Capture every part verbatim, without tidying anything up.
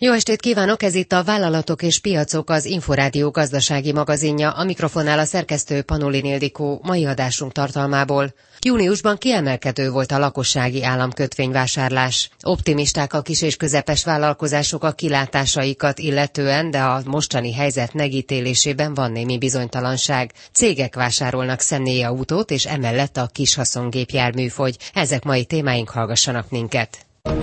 Jó estét kívánok, ez itt a Vállalatok és Piacok, az Inforádió gazdasági magazinja, a mikrofonnál a szerkesztő Panolin Ildikó. Mai adásunk tartalmából. Júniusban kiemelkedő volt a lakossági államkötvényvásárlás. Optimisták a kis és közepes vállalkozások a kilátásaikat illetően, de a mostani helyzet megítélésében van némi bizonytalanság. Cégek vásárolnak személyautót, és emellett a kis haszongépjármű fogy. Ezek mai témáink, hallgassanak minket.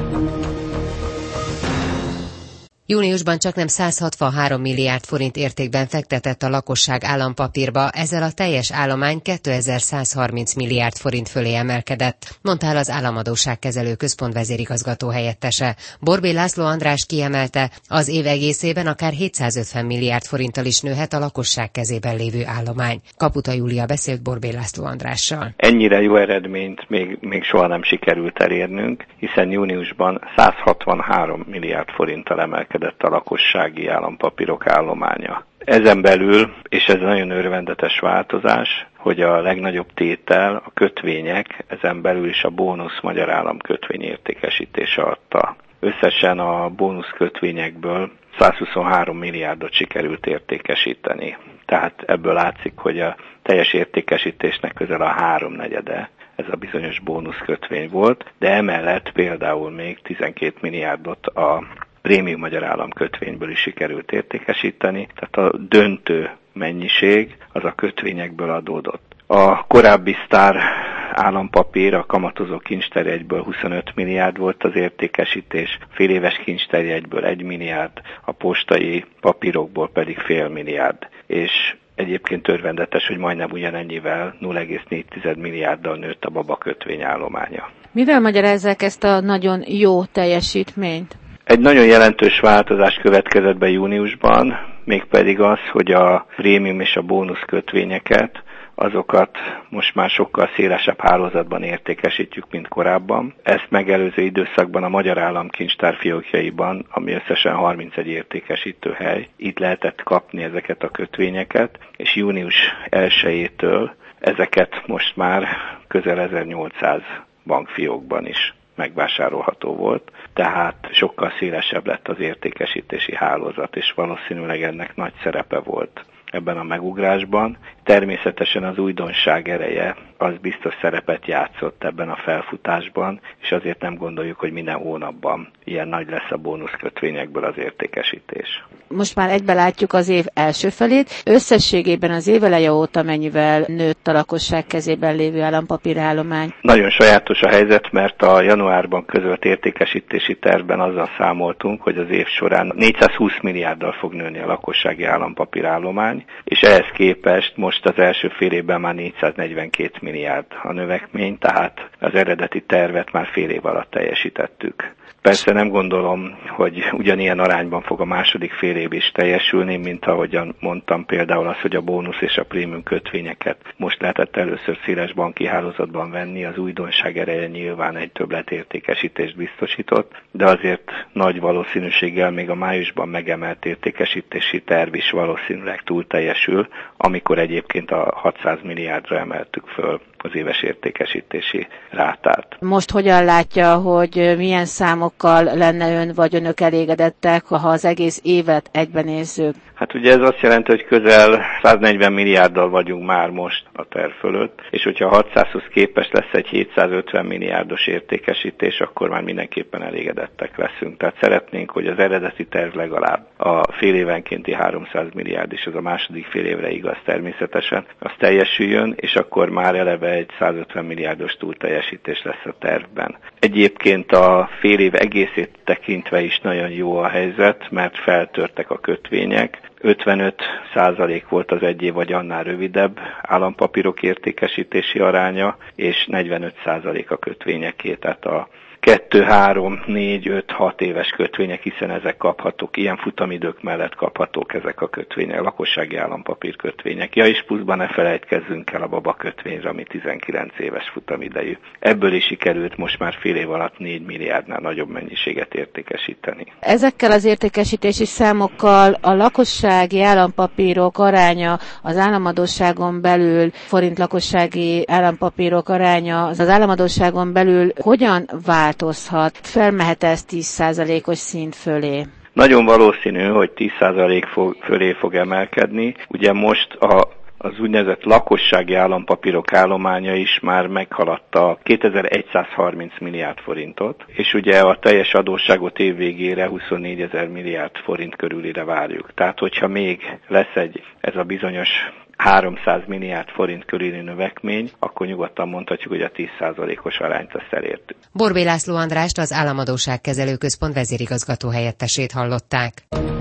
Júniusban csaknem száz hatvanhárom milliárd forint értékben fektetett a lakosság állampapírba, ezzel a teljes állomány kétezer-százharminc milliárd forint fölé emelkedett, mondta el az Államadósságkezelő Központ vezérigazgató helyettese. Borbély László András kiemelte, az év egészében akár hétszázötven milliárd forinttal is nőhet a lakosság kezében lévő állomány. Kaputa Júlia beszélt Borbély László Andrással. Ennyire jó eredményt még, még soha nem sikerült elérnünk, hiszen júniusban száz hatvanhárom milliárd forinttal emelkedett a lakossági állampapírok állománya. Ezen belül, és ez nagyon örvendetes változás, hogy a legnagyobb tétel, a kötvények, ezen belül is a bónusz magyar államkötvény értékesítése adta. Összesen a bónusz kötvényekből százhuszonhárom milliárdot sikerült értékesíteni. Tehát ebből látszik, hogy a teljes értékesítésnek közel a háromnegyede ez a bizonyos bónuszkötvény volt, de emellett például még tizenkét milliárdot a prémium magyar államkötvényből is sikerült értékesíteni, tehát a döntő mennyiség az a kötvényekből adódott. A korábbi sztár állampapír, a kamatozó kincstárjegyből huszonöt milliárd volt az értékesítés, féléves kincstárjegyből egy milliárd, a postai papírokból pedig fél milliárd. És egyébként örvendetes, hogy majdnem ugyanennyivel, nulla egész négy milliárddal nőtt a babakötvény állománya. Mivel magyarázzák ezt a nagyon jó teljesítményt? Egy nagyon jelentős változás következett be júniusban, mégpedig az, hogy a prémium és a bónusz kötvényeket, azokat most már sokkal szélesebb hálózatban értékesítjük, mint korábban. Ezt megelőző időszakban a Magyar Államkincstár fiókjaiban, ami összesen harmincegy értékesítő hely, itt lehetett kapni ezeket a kötvényeket, és június elsejétől ezeket most már közel ezernyolcszáz bankfiókban is megvásárolható volt, tehát sokkal szélesebb lett az értékesítési hálózat, és valószínűleg ennek nagy szerepe volt ebben a megugrásban. Természetesen az újdonság ereje az biztos szerepet játszott ebben a felfutásban, és azért nem gondoljuk, hogy minden hónapban ilyen nagy lesz a bónuszkötvényekből az értékesítés. Most már egybe látjuk az év első felét. Összességében az év eleje óta mennyivel nőtt a lakosság kezében lévő állampapírállomány? Nagyon sajátos a helyzet, mert a januárban közölt értékesítési tervben azzal számoltunk, hogy az év során négyszázhúsz milliárddal fog nőni a lakossági állampapírállomány, és ehhez képest most az első fél évben már négyszáznegyvenkét milliárd a növekmény, tehát az eredeti tervet már fél év alatt teljesítettük. Persze nem gondolom, hogy ugyanilyen arányban fog a második fél év is teljesülni, mint ahogyan mondtam például az, hogy a bónusz és a prémium kötvényeket most lehetett először széles banki hálózatban venni, az újdonság ereje nyilván egy többletértékesítést biztosított, de azért nagy valószínűséggel még a májusban megemelt értékesítési terv is valószínűleg túl teljesül, amikor egyébként a hatszáz milliárdra emeltük föl az éves értékesítési rátát. Most hogyan látja, hogy milyen számokkal lenne ön vagy önök elégedettek, ha az egész évet egyben nézzük? Hát ugye ez azt jelenti, hogy közel száznegyven milliárddal vagyunk már most a terv fölött, és hogyha hatszázhoz képest lesz egy hétszázötven milliárdos értékesítés, akkor már mindenképpen elégedettek leszünk. Tehát szeretnénk, hogy az eredeti terv legalább a fél évenkénti háromszáz milliárd, és ez a második fél évre igaz természetesen, az teljesüljön, és akkor már eleve egy százötven milliárdos túlteljesítés lesz a tervben. Egyébként a fél év egészét tekintve is nagyon jó a helyzet, mert feltörtek a kötvények, ötvenöt százalék volt az egy év vagy annál rövidebb állampapírok értékesítési aránya, és negyvenöt százalék a kötvényeké, tehát a kettő, három, négy, öt, hat éves kötvények, hiszen ezek kaphatók, ilyen futamidők mellett kaphatók ezek a kötvények, a lakossági állampapír kötvények. Ja, és pluszban ne felejtkezzünk el a baba kötvényre, ami tizenkilenc éves futamidejű. Ebből is sikerült most már fél év alatt négy milliárdnál nagyobb mennyiséget értékesíteni. Ezekkel az értékesítési számokkal a lakossági állampapírok aránya az államadósságon belül, forint lakossági állampapírok aránya az államadósságon belül hogyan változhat? Felmehet ez tíz százalékos szint fölé? Nagyon valószínű, hogy tíz százalék fölé fog emelkedni. Ugye most a az úgynevezett lakossági állampapírok állománya is már meghaladta kétezer-egyszázharminc milliárd forintot, és ugye a teljes adósságot év végére huszonnégyezer milliárd forint körülire várjuk. Tehát, hogyha még lesz egy ez a bizonyos háromszáz milliárd forint körüli növekmény, akkor nyugodtan mondhatjuk, hogy a tíz százalékos arányt azt elértük. Borbély László Andrást, az Államadósságkezelő Központ vezérigazgató helyettesét hallották.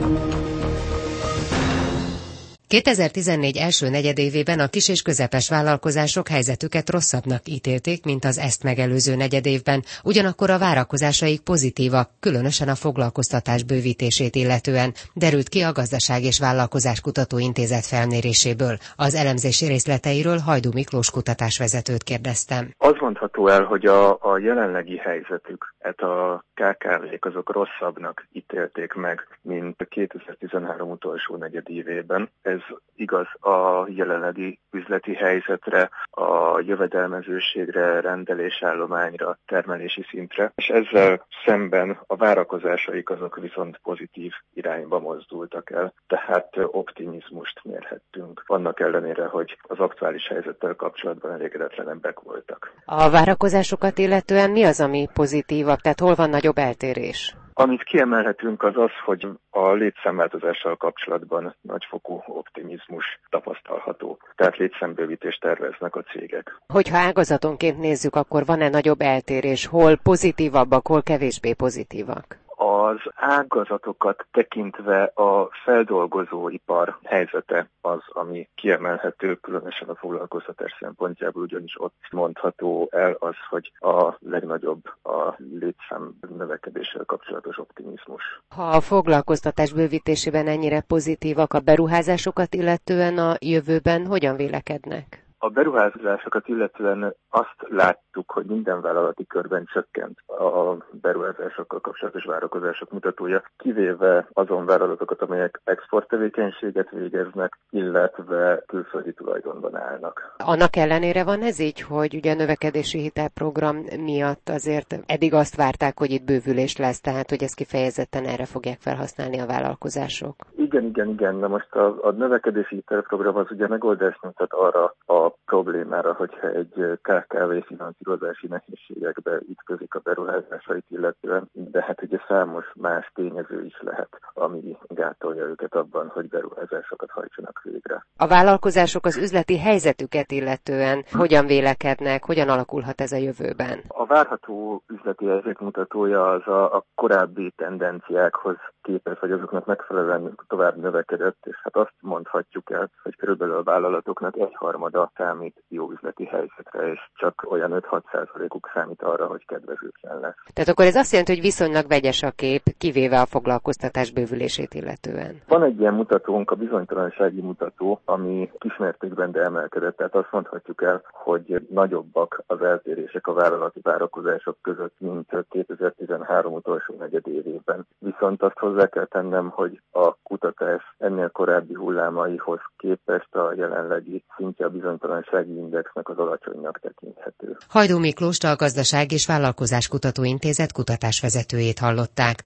kétezer-tizennégy első negyedévében a kis és közepes vállalkozások helyzetüket rosszabbnak ítélték, mint az ezt megelőző negyedévben, ugyanakkor a várakozásaik pozitívak, különösen a foglalkoztatás bővítését illetően, derült ki a Gazdaság és Vállalkozáskutató Intézet felméréséből. Az elemzés részleteiről Hajdú Miklós kutatásvezetőt kérdeztem. Az mondható el, hogy a, a jelenlegi helyzetük, hát a ká ká vék azok rosszabbnak ítélték meg, mint kétezer-tizenhárom utolsó negyedévében. Ez igaz a jelenlegi üzleti helyzetre, a jövedelmezőségre, rendelésállományra, termelési szintre, és ezzel szemben a várakozásaik azok viszont pozitív irányba mozdultak el, tehát optimizmust mérhettünk. Annak ellenére, hogy az aktuális helyzettel kapcsolatban elégedetlenebbek voltak. A várakozásokat illetően mi az, ami pozitívabb, tehát hol van nagyobb eltérés? Amit kiemelhetünk az az, hogy a létszámváltozással kapcsolatban nagyfokú optimizmus tapasztalható. Tehát létszámbővítést terveznek a cégek. Hogyha ágazatonként nézzük, akkor van-e nagyobb eltérés? Hol pozitívabbak, hol kevésbé pozitívak? Az ágazatokat tekintve a feldolgozóipar helyzete az, ami kiemelhető, különösen a foglalkoztatás szempontjából, ugyanis ott mondható el az, hogy a legnagyobb a létszám növekedéssel kapcsolatos optimizmus. Ha a foglalkoztatás bővítésében ennyire pozitívak, a beruházásokat illetően a jövőben hogyan vélekednek? A beruházásokat illetően azt láttuk, hogy minden vállalati körben csökkent a beruházásokkal kapcsolatos várakozások mutatója, kivéve azon vállalatokat, amelyek exporttevékenységet végeznek, illetve külföldi tulajdonban állnak. Annak ellenére van ez így, hogy ugye a növekedési hitelprogram miatt azért eddig azt várták, hogy itt bővülés lesz, tehát hogy ezt kifejezetten erre fogják felhasználni a vállalkozások. Igen, igen, igen. Na most a, a növekedési hitelprogram az ugye megoldást mutat arra a problémára, hogyha egy ká ká vé finanszírozási nehézségekbe ütközik a beruházásait illetően, de hát ugye számos más tényező is lehet, ami gátolja őket abban, hogy beruházásokat hajtsanak végre. A vállalkozások az üzleti helyzetüket illetően hogyan vélekednek, hogyan alakulhat ez a jövőben? A várható üzleti helyzet mutatója az a, a korábbi tendenciákhoz képest, vagy azoknak megfelelően tovább növekedett, és hát azt mondhatjuk el, hogy körülbelül a vállalatoknak egyharmada számít jó üzleti helyzetre, és csak olyan öt-hat százalékuk számít arra, hogy kedvezőtlen lesz. Tehát akkor ez azt jelenti, hogy viszonylag vegyes a kép, kivéve a foglalkoztatás bővülését illetően. Van egy ilyen mutatónk, a bizonytalansági mutató, ami kismértékben de emelkedett, tehát azt mondhatjuk el, hogy nagyobbak az eltérések a vállalati várakozások között, mint kétezer-tizenhárom utolsó negyedévében. Viszont azt hozzá kell tennem, hogy a kutatás ennél korábbi hullámaihoz képest a jelenlegi szintje a bizonytalansági indexnek az alacsonynak tekinthető. Hajdú Miklóst, a Gazdaság és Vállalkozáskutató Intézet kutatásvezetőjét hallották.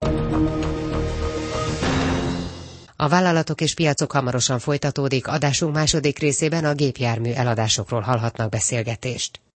A vállalatok és piacok hamarosan folytatódik, adásunk második részében a gépjármű eladásokról hallhatnak beszélgetést.